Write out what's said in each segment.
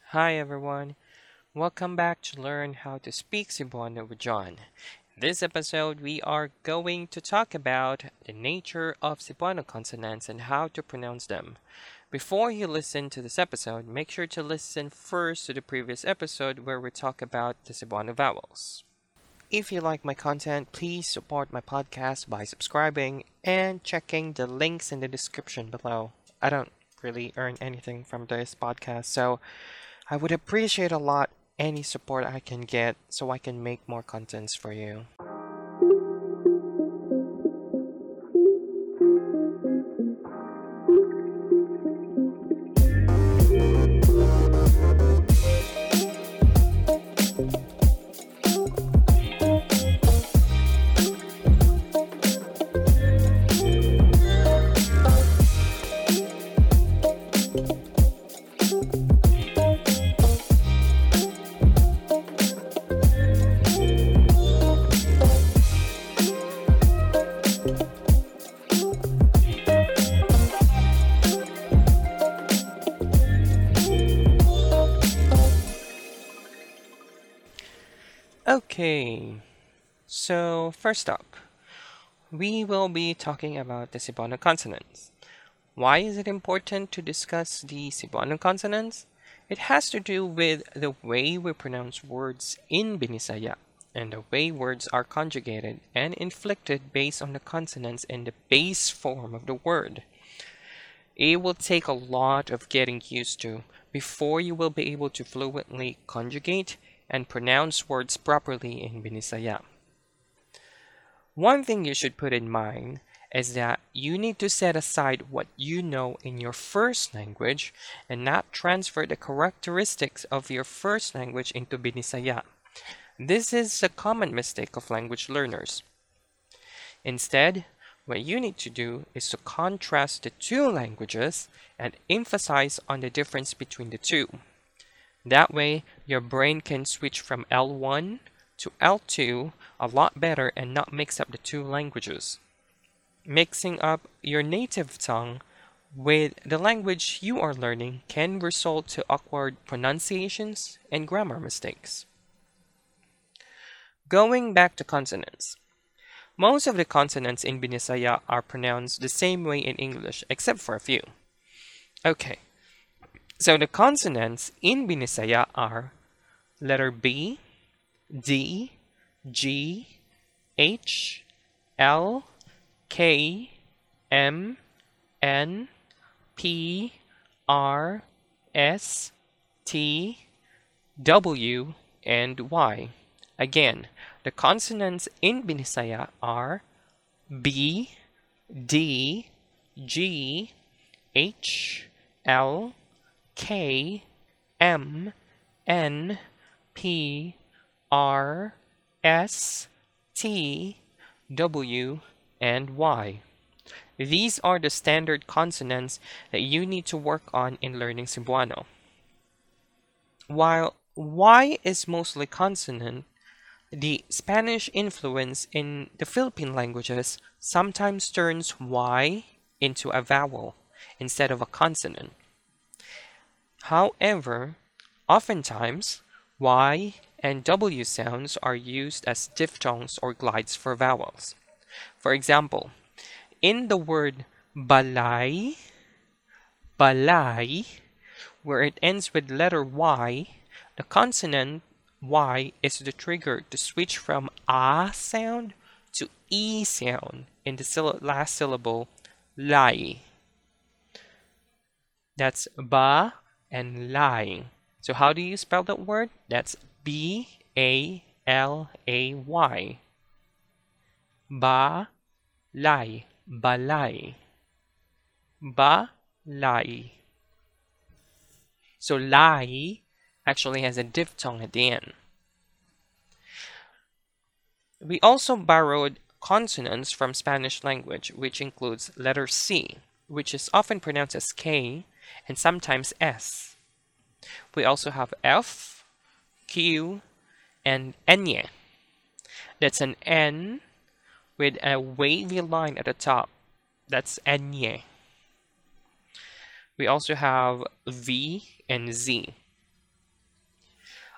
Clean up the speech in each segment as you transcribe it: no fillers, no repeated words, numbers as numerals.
Hi everyone, welcome back to learn how to speak Cebuano with John. In this episode, we are going to talk about the nature of Cebuano consonants and how to pronounce them. Before you listen to this episode, make sure to listen first to the previous episode where we talk about the Cebuano vowels. If you like my content, please support my podcast by subscribing and checking the links in the description below. I don't really earn anything from this podcast, so I would appreciate a lot any support I can get so I can make more contents for you. Okay, so first up, we will be talking about the Cebuano consonants. Why is it important to discuss the Cebuano consonants? It has to do with the way we pronounce words in Binisaya and the way words are conjugated and inflected based on the consonants in the base form of the word. It will take a lot of getting used to before you will be able to fluently conjugate and pronounce words properly in Binisaya. One thing you should put in mind is that you need to set aside what you know in your first language and not transfer the characteristics of your first language into Binisaya. This is a common mistake of language learners. Instead, what you need to do is to contrast the two languages and emphasize on the difference between the two. That way, your brain can switch from L1 to L2 a lot better and not mix up the two languages. Mixing up your native tongue with the language you are learning can result to awkward pronunciations and grammar mistakes. Going back to consonants. Most of the consonants in Binisaya are pronounced the same way in English, except for a few. Okay, so the consonants in Binisaya are letter B, D, G, H, L, K, M, N, P, R, S, T, W, and Y. Again, the consonants in Binisaya are B, D, G, H, L, K, M, N, P, R, S, T, W, and Y. These are the standard consonants that you need to work on in learning Cebuano. While Y is mostly consonant, the Spanish influence in the Philippine languages sometimes turns Y into a vowel instead of a consonant. However, oftentimes, Y and W sounds are used as diphthongs or glides for vowels. For example, in the word balay, balay, where it ends with letter Y, the consonant Y is the trigger to switch from A sound to E sound in the last syllable, lai. That's ba and lai. So how do you spell that word? That's B-A-L-A-Y. Ba, lai, balay. Balay. So lai actually has a diphthong at the end. We also borrowed consonants from Spanish language, which includes letter C, which is often pronounced as K and sometimes S. We also have F, Q, and Nye. That's an N with a wavy line at the top. That's Nye. We also have V and Z.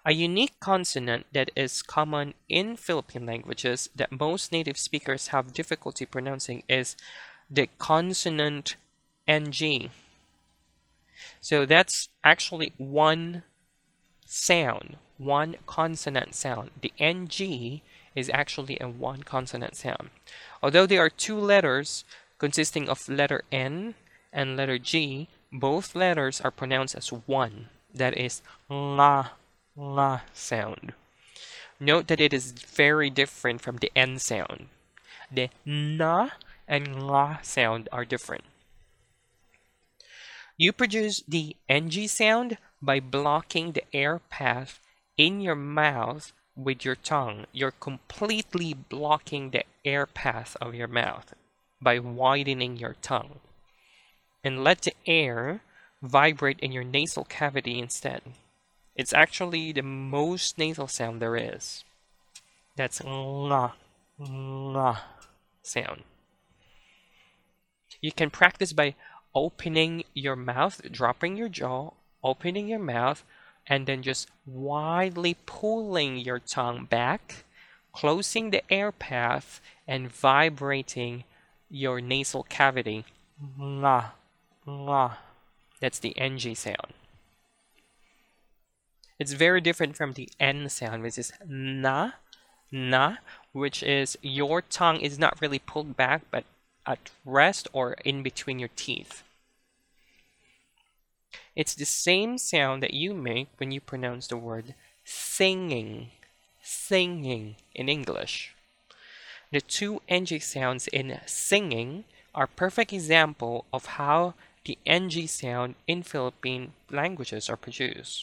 A unique consonant that is common in Philippine languages that most native speakers have difficulty pronouncing is the consonant NG. So that's actually one sound, one consonant sound. The NG is actually a one consonant sound. Although there are two letters consisting of letter N and letter G, both letters are pronounced as one. That is la sound. Note that it is very different from the N sound. The na and la sound are different. You produce the NG sound by blocking the air path in your mouth with your tongue. You're completely blocking the air path of your mouth by widening your tongue. And let the air vibrate in your nasal cavity instead. It's actually the most nasal sound there is. That's la sound. You can practice by opening your mouth, dropping your jaw, opening your mouth, and then just widely pulling your tongue back, closing the air path, and vibrating your nasal cavity. La. That's the NG sound. It's very different from the N sound, which is na, which is your tongue is not really pulled back, but at rest or in between your teeth. It's the same sound that you make when you pronounce the word singing in English. The two NG sounds in singing are perfect example of how the NG sound in Philippine languages are produced.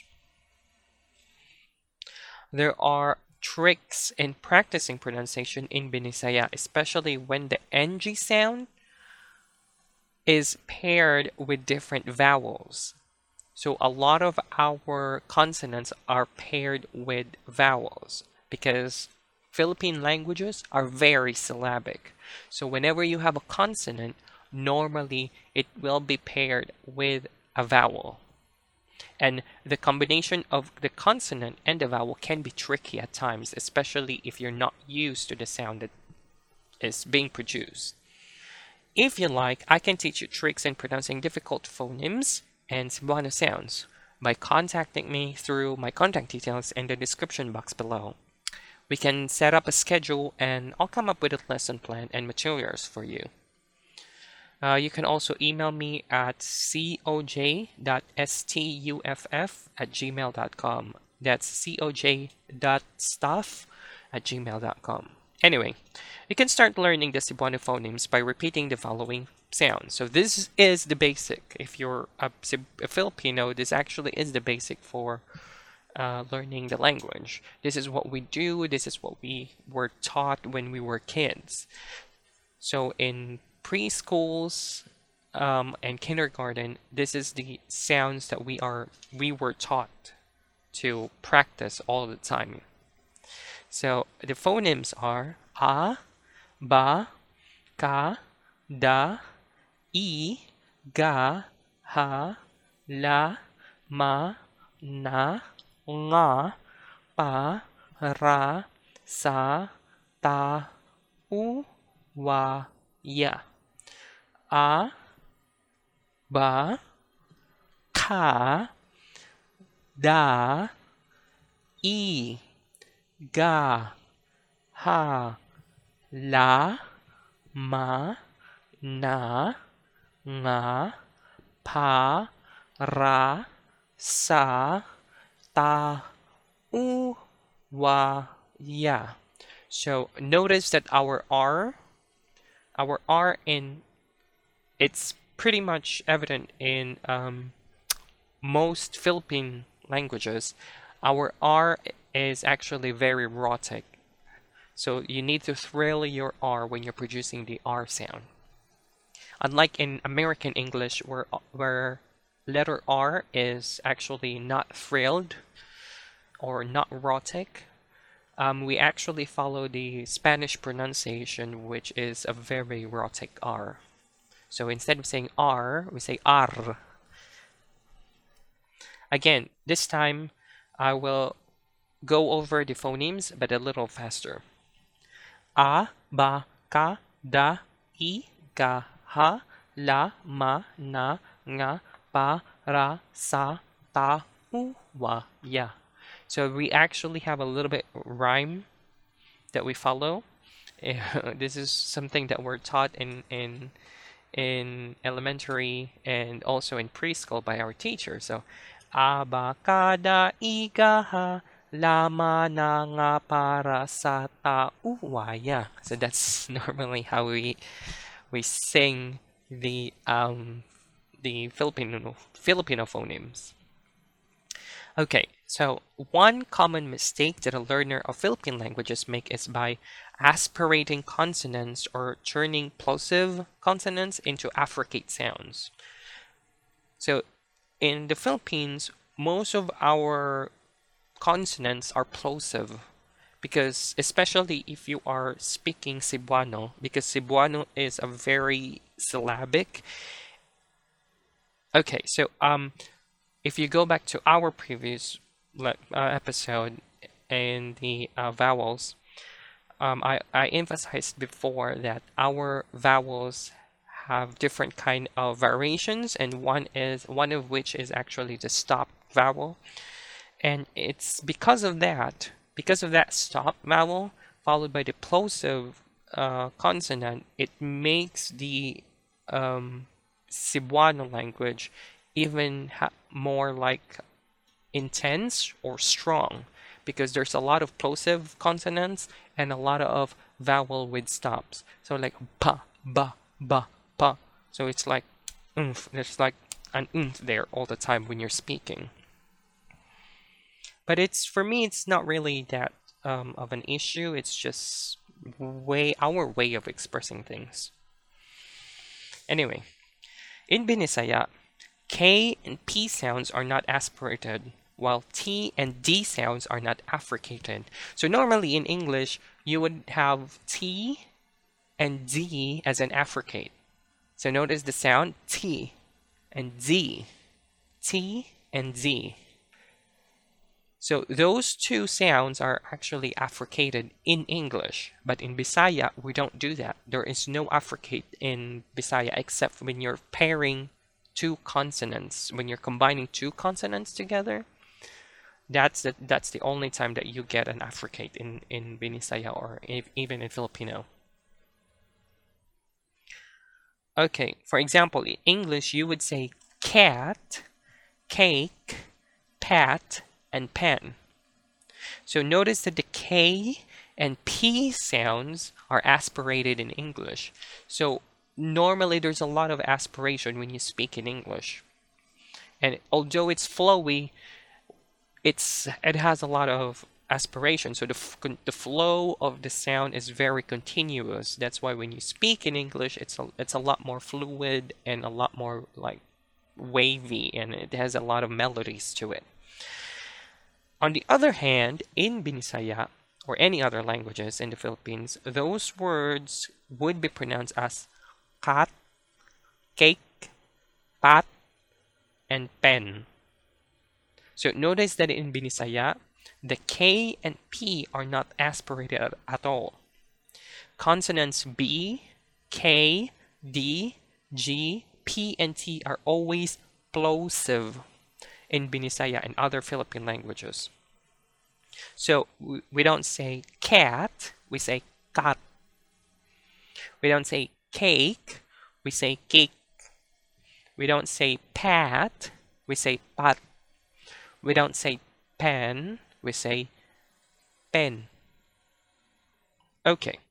There are tricks in practicing pronunciation in Binisaya, especially when the NG sound is paired with different vowels. So a lot of our consonants are paired with vowels because Philippine languages are very syllabic. So whenever you have a consonant, normally it will be paired with a vowel. And the combination of the consonant and the vowel can be tricky at times, especially if you're not used to the sound that is being produced. If you like, I can teach you tricks in pronouncing difficult phonemes and Cebuano sounds by contacting me through my contact details in the description box below. We can set up a schedule and I'll come up with a lesson plan and materials for you. You can also email me at coj.stuff@gmail.com. That's coj.stuff@gmail.com. Anyway, you can start learning the Cebuano phonemes by repeating the following sounds. So this is the basic. If you're a Filipino, this actually is the basic for learning the language. This is what we do. This is what we were taught when we were kids. So in preschools and kindergarten, this is the sounds that we were taught to practice all the time. So the phonemes are a, ba, ka, da, I, ga, ha, la, ma, na, nga, pa, ra, sa, ta, u, wa, ya. A, ba, ka, da, I, ga, ha, la, ma, na, nga, pa, ra, sa, ta, u, wa, ya. So notice that our R it's pretty much evident in most Philippine languages. Our R is actually very rhotic. So you need to thrill your R when you're producing the R sound. Unlike in American English where letter R is actually not thrilled or not rhotic, we actually follow the Spanish pronunciation, which is a very rhotic R. So instead of saying R, we say ar. Again, this time I will go over the phonemes, but a little faster. A, ba, ka, da, I, ga, ha, la, ma, na, nga, pa, ra, sa, ta, u, wa, ya. So we actually have a little bit rhyme that we follow. This is something that we're taught in elementary and also in preschool by our teacher. So, abakada igaha lama na nga para sa tauwaya. So that's normally how we sing the Filipino phonemes. Okay, so one common mistake that a learner of Philippine languages make is by aspirating consonants or turning plosive consonants into affricate sounds. So in the Philippines, most of our consonants are plosive because especially if you are speaking Cebuano, because Cebuano is a very syllabic. Okay, so if you go back to our previous episode and the vowels, I emphasized before that our vowels have different kind of variations, and one of which is actually the stop vowel, and it's because of that stop vowel followed by the plosive consonant, it makes the Cebuano language even more like intense or strong because there's a lot of plosive consonants and a lot of vowel with stops. So like pa, ba, ba, pa. So it's like oomph. There's like an oomph there all the time when you're speaking. But for me, it's not really that of an issue. It's just our way of expressing things. Anyway, in Binisaya, K and P sounds are not aspirated, while T and D sounds are not affricated. So normally in English, you would have T and D as an affricate. So notice the sound T and D. T and D. So those two sounds are actually affricated in English, but in Bisaya, we don't do that. There is no affricate in Bisaya except when you're pairing two consonants. When you're combining two consonants together, that's the only time that you get an affricate in Binisaya or even in Filipino. Okay, for example, in English, you would say cat, cake, pat, and pen. So notice that the K and P sounds are aspirated in English. So normally there's a lot of aspiration when you speak in English. And although it's flowy, it has a lot of aspiration. So the flow of the sound is very continuous. That's why when you speak in English, it's a lot more fluid and a lot more like wavy, and it has a lot of melodies to it. On the other hand, in Binisaya or any other languages in the Philippines, those words would be pronounced as cat, cake, pat, and pen. So notice that in Binisaya, the K and P are not aspirated at all. Consonants B, K, D, G, P, and T are always plosive in Binisaya and other Philippine languages. So we don't say cat, we say cat. We don't say cake, we say cake. We don't say pat, we say pat. We don't say pen, we say pen. Okay.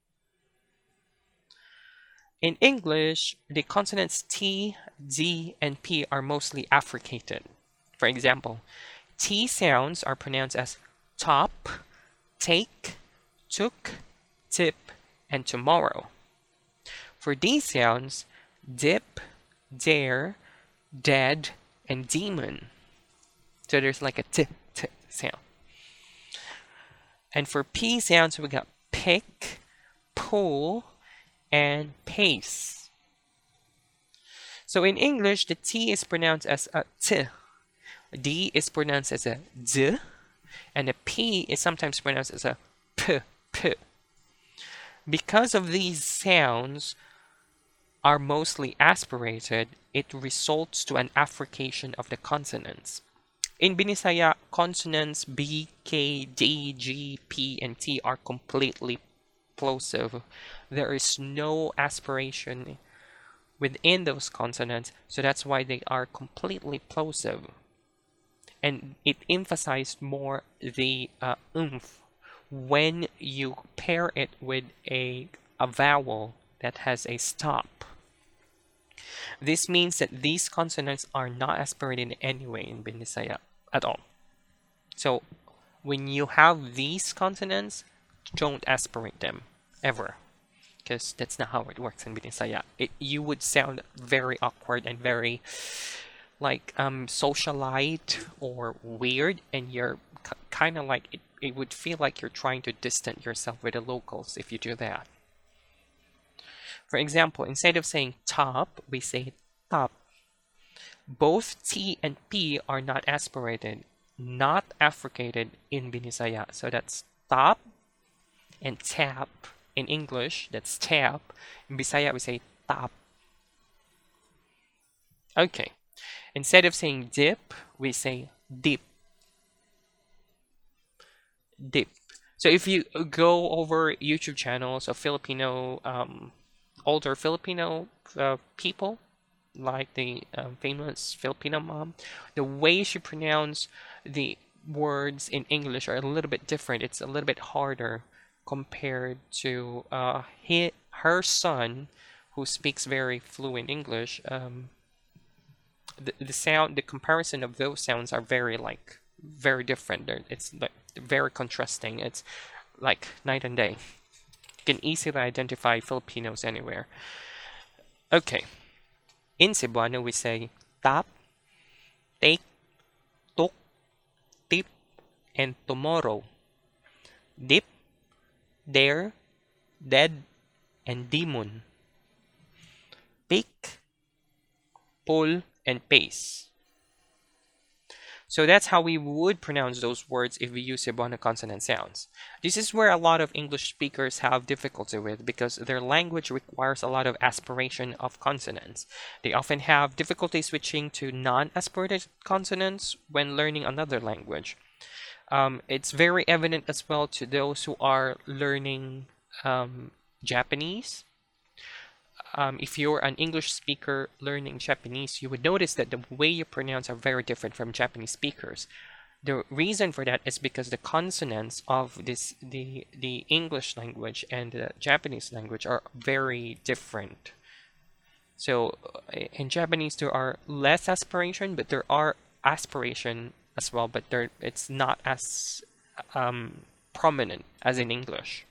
In English, the consonants T, D, and P are mostly affricated. For example, T sounds are pronounced as top, take, took, tip, and tomorrow. For D sounds, dip, dare, dead, and demon. So there's like a t sound. And for P sounds, we got pick, pull, and pace. So in English, the T is pronounced as a t. D is pronounced as a d, and a P is sometimes pronounced as a P, P. Because of these sounds are mostly aspirated, it results to an affrication of the consonants. In Binisaya, consonants B, K, D, G, P, and T are completely plosive. There is no aspiration within those consonants, so that's why they are completely plosive. And it emphasized more the oomph when you pair it with a vowel that has a stop. This means that these consonants are not aspirated in any way in Binisaya at all. So when you have these consonants, don't aspirate them ever, because that's not how it works in Binisaya. You would sound very awkward and very like socialite or weird, and you're kind of like it would feel like you're trying to distance yourself with the locals if you do that. For example, instead of saying top, we say top. Both T and P are not aspirated, not affricated in Binisaya. So that's top and tap in English. That's tap. In Bisaya, we say tap. Okay. Instead of saying dip, we say dip. Dip. So if you go over YouTube channels of Filipino, older Filipino people, like the famous Filipino mom, the way she pronounced the words in English are a little bit different. It's a little bit harder compared to her son, who speaks very fluent English. The sound, the comparison of those sounds are very different. It's like very contrasting. It's like night and day. You can easily identify Filipinos anywhere. Okay. In Cebuano, we say tap, take, tuk, tip, and tomorrow. Dip, dare, dead, and demon. Pick, pull, and pace. So that's how we would pronounce those words if we use Cebuano consonant sounds. This is where a lot of English speakers have difficulty with, because their language requires a lot of aspiration of consonants. They often have difficulty switching to non-aspirated consonants when learning another language. It's very evident as well to those who are learning Japanese. If you're an English speaker learning Japanese, you would notice that the way you pronounce are very different from Japanese speakers. The reason for that is because the consonants of the English language and the Japanese language are very different. So in Japanese there are less aspiration, but there are aspiration as well, but it's not as prominent as in English.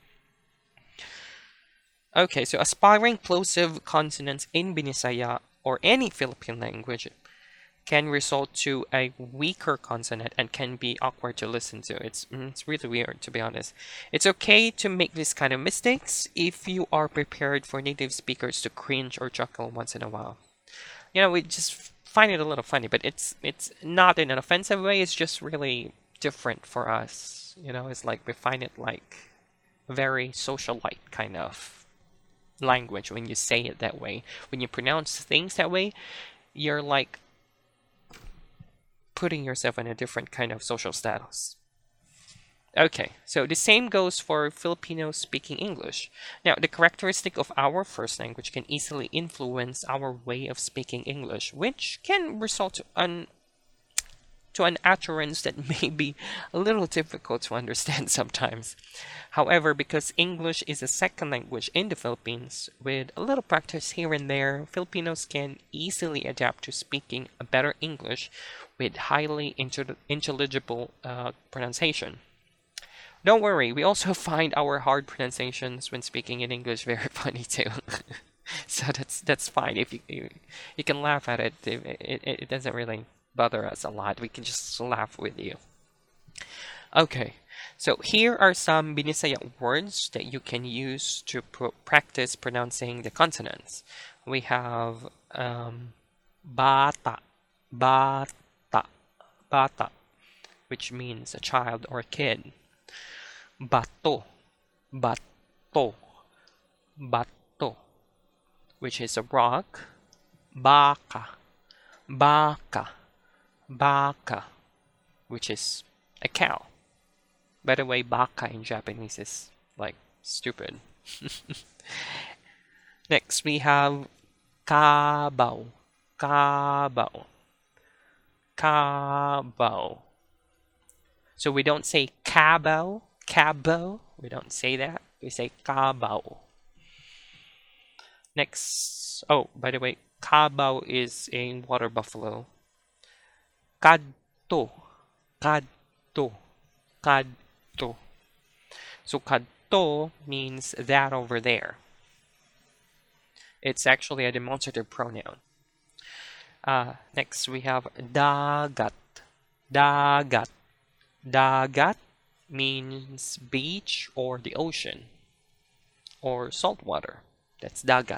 Okay, so aspiring plosive consonants in Binisaya or any Philippine language can result to a weaker consonant and can be awkward to listen to. It's really weird, to be honest. It's okay to make this kind of mistakes if you are prepared for native speakers to cringe or chuckle once in a while. We just find it a little funny, but it's not in an offensive way. It's just really different for us. It's like we find it like very socialite kind of language when you say it that way. When you pronounce things that way, you're like putting yourself in a different kind of social status. Okay, so the same goes for Filipinos speaking English. Now, the characteristic of our first language can easily influence our way of speaking English, which can result to an utterance that may be a little difficult to understand sometimes. However, because English is a second language in the Philippines, with a little practice here and there, Filipinos can easily adapt to speaking a better English with highly intelligible pronunciation. Don't worry, we also find our hard pronunciations when speaking in English very funny too. So that's fine. If you can laugh at it, it doesn't really bother us a lot. We can just laugh with you. Okay, so here are some Binisaya words that you can use to practice pronouncing the consonants. We have bata, bata, bata. which means a child or a kid. Bato, bato, bato, which is a rock. Baka, baka, baka, which is a cow. By the way, baka in Japanese is like stupid. Next, we have kabao, kabao, kabao. So we don't say cabao, cabo. We don't say that. We say kabao. Next, oh, by the way, kabao is a water buffalo. Kadto, kadto, kadto. So kadto means that over there. It's actually a demonstrative pronoun. Next, we have dagat. Dagat. Dagat means beach or the ocean or salt water. That's dagat.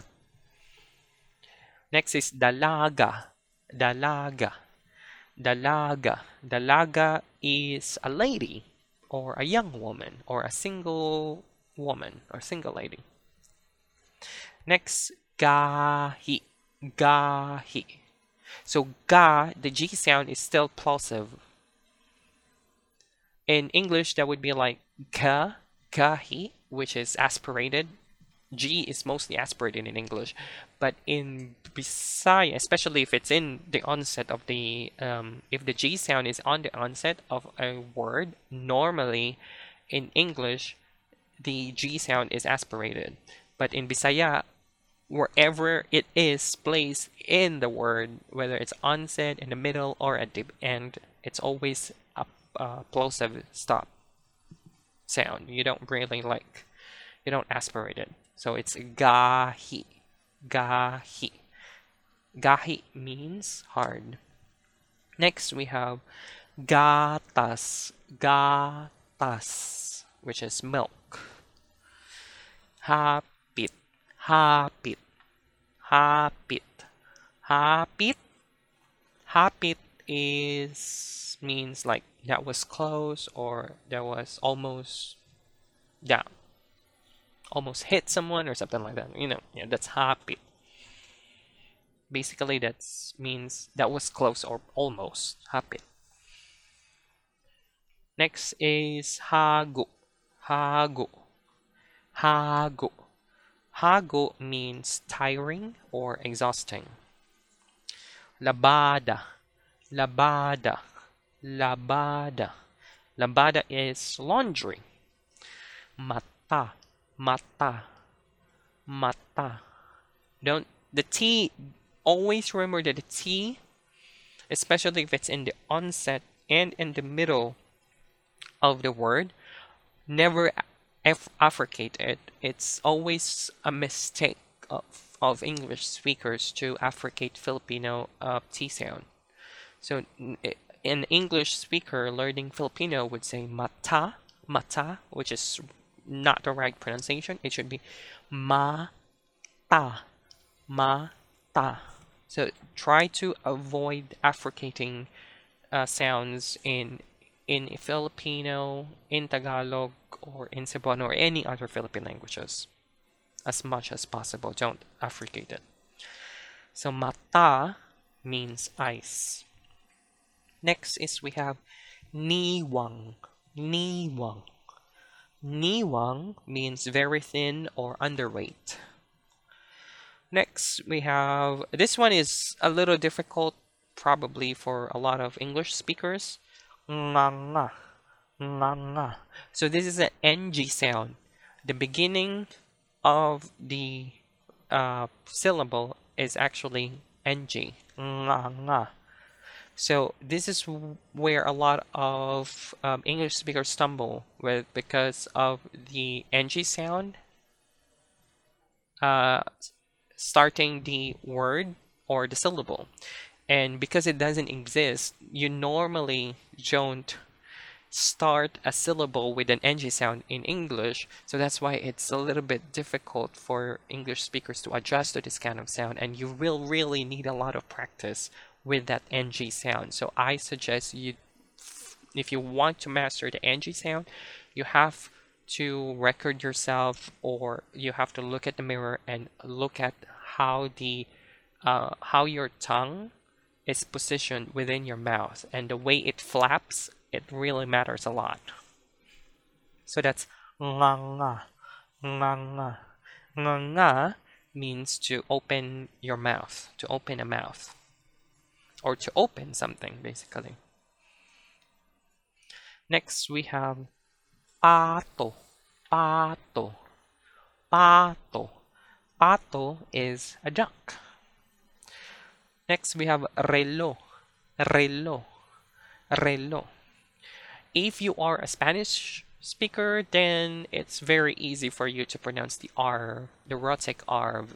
Next is dalaga. Dalaga. Dalaga. Dalaga is a lady or a young woman or a single woman or single lady. Next, gahi. Gahi. So ga, the G sound is still plosive. In English, that would be like ka, gahi, which is aspirated. G is mostly aspirated in English, but in Bisaya, especially if it's in the onset of the, if the G sound is on the onset of a word, normally in English, the G sound is aspirated. But in Bisaya, wherever it is placed in the word, whether it's onset, in the middle, or at the end, it's always a plosive stop sound. You don't really you don't aspirate it. So it's gahi. Gahi. Gahi means hard. Next we have gatas. Gatas, which is milk. Hapit. Hapit. Hapit. Hapit. Hapit is means like that was close or that was almost down. Almost hit someone or something like that. Yeah, that's hapit. Basically, that means that was close or almost hapit. Next is hago. Hago. Hago. Hago means tiring or exhausting. Labada. Labada. Labada. Labada is laundry. Mata. Mata. Mata. The T, always remember that the T, especially if it's in the onset and in the middle of the word, never affricate it. It's always a mistake of English speakers to affricate Filipino T sound. So an English speaker learning Filipino would say mata, mata, which is not the right pronunciation. It should be ma ta, ma ta. So try to avoid affricating sounds in Filipino, in Tagalog, or in Cebuano, or any other Philippine languages as much as possible. Don't affricate it. So mata means ice. Next is we have niwang. Niwang. Niwang means very thin or underweight. Next, we have, this one is a little difficult probably for a lot of English speakers. Nga, nga. So this is an NG sound. The beginning of the syllable is actually NG. Nga. So this is where a lot of English speakers stumble with because of the NG sound starting the word or the syllable. And because it doesn't exist, you normally don't start a syllable with an NG sound in English. So that's why it's a little bit difficult for English speakers to adjust to this kind of sound. And you will really need a lot of practice with that NG sound. So I suggest you if you want to master the NG sound, you have to record yourself, or you have to look at the mirror and look at how your tongue is positioned within your mouth, and the way it flaps, it really matters a lot. So that's nga nga, nga nga. Nga nga means to open your mouth, to open a mouth, or to open something, basically. Next, we have pato, pato, pato. Pato is a duck. Next, we have reloj, reloj, reloj. If you are a Spanish speaker, then it's very easy for you to pronounce the R, the rhotic R,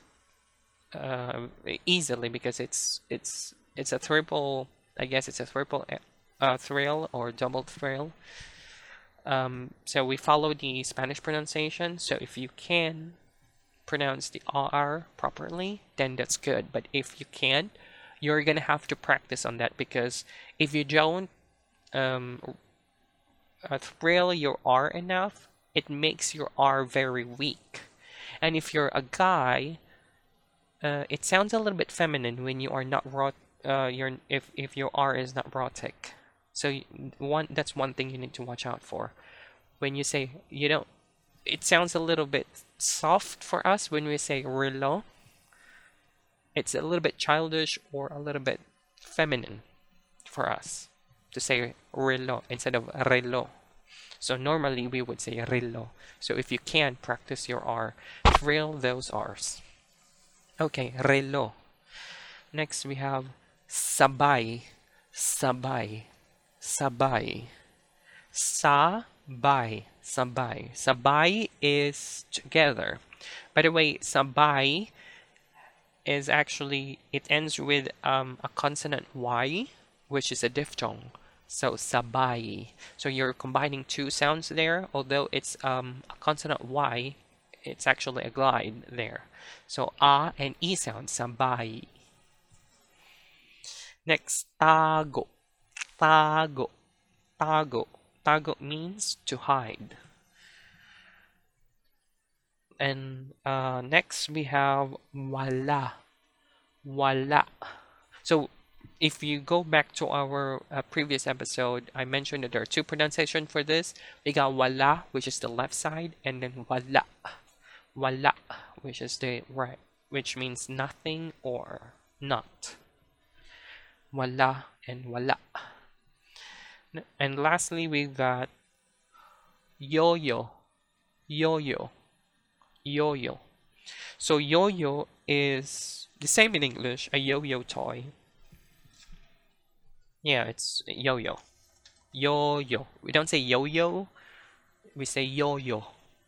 easily, because it's a triple. I guess it's a triple thrill or double thrill. So we follow the Spanish pronunciation. So if you can pronounce the R properly, then that's good. But if you can't, you're gonna have to practice on that, because if you don't thrill your R enough, it makes your R very weak. And if you're a guy, it sounds a little bit feminine when you are not if your R is not rhotic. So that's one thing you need to watch out for. When you say it sounds a little bit soft for us when we say reloj. It's a little bit childish or a little bit feminine for us to say reloj instead of reloj. So normally we would say reloj. So if you can, practice your R. Thrill those R's. Okay, reloj. Next we have sabay, sabay, sabay. Sabay, sabay. Sabay is together. By the way, sabay is actually, it ends with a consonant Y, which is a diphthong. So sabay. So you're combining two sounds there. Although it's a consonant Y, it's actually a glide there. So A and E sound, sabay. Next, tago, tago, tago. Tago means to hide. And next we have wala, wala. So if you go back to our previous episode, I mentioned that there are two pronunciations for this. We got wala, which is the left side, and then wala, wala, which is the right, which means nothing or not. Wala and wala. And lastly, we got yo-yo, yo-yo, yo-yo. So yo-yo is the same in English, a yo-yo toy. Yeah, it's yo-yo. Yo-yo. We don't say yo-yo, we say yo-yo.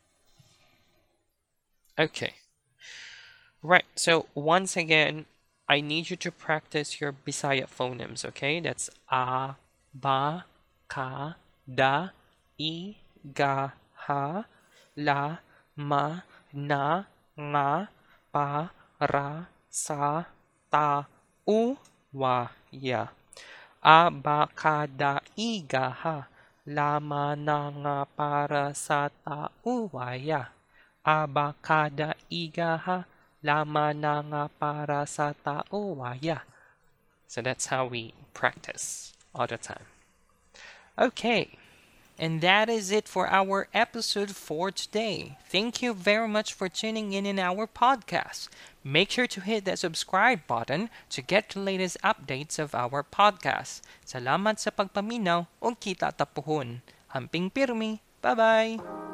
Okay. Right, so once again, I need you to practice your Bisaya phonemes, okay? That's a, ba, ka, da, I, ga, ha, la, ma, na, nga, pa, ra, sa, ta, u, wa, ya. A, ba, ka, da, I, ga, ha, la, ma, na, nga, para, sa, ta, u, wa, ya. A, ba, ka, da, I, ga, ha, lama na nga para sa tao waya. So that's how we practice all the time. Okay, and that is it for our episode for today. Thank you very much for tuning in our podcast. Make sure to hit that subscribe button to get the latest updates of our podcast. Salamat sa pagpaminaw o kita tapuhon. Amping pirmi. Bye-bye!